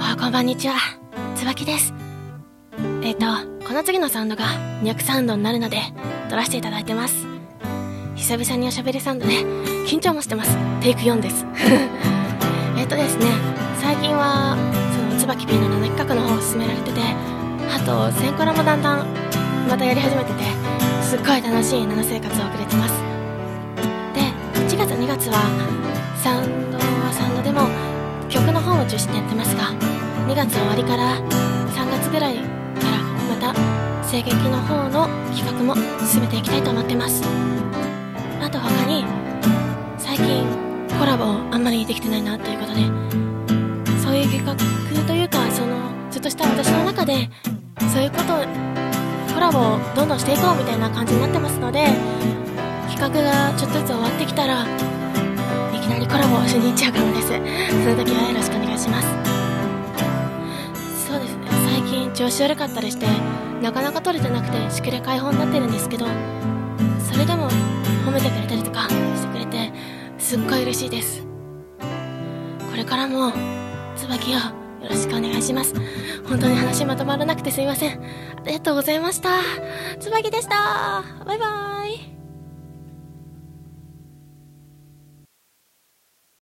こんばんにちは、椿です。この次のサウンドが200サウンドになるので撮らせていただいてます。久々におしゃべりサウンドで緊張もしてます。テイク4ですですね、最近はその椿 P の7企画の方を進められてて、あと1000コラもだんだんまたやり始めてて、すっごい楽しい7生活を送れてます。で、1月2月はサウンドはサウンドでも曲の方を中心にやってますが、2月終わりから3月ぐらいからまた声劇の方の企画も進めていきたいと思ってます。あと他に最近コラボあんまりできてないなということで、そういう企画というか、そのずっとした私の中でそういうことをコラボをどんどんしていこうみたいな感じになってますので、企画がちょっとずつ終わってきたらいきなりコラボをしに行っちゃうかもです。その時はよろしくお願いします。そうですね、最近調子悪かったりしてなかなか撮れてなくてしくれ解放になってるんですけど、それでも褒めてくれたりとかしてくれてすっごい嬉しいです。これからも椿をよろしくお願いします。本当に話まとまらなくてすいません。ありがとうございました。椿でした。バイバーイ。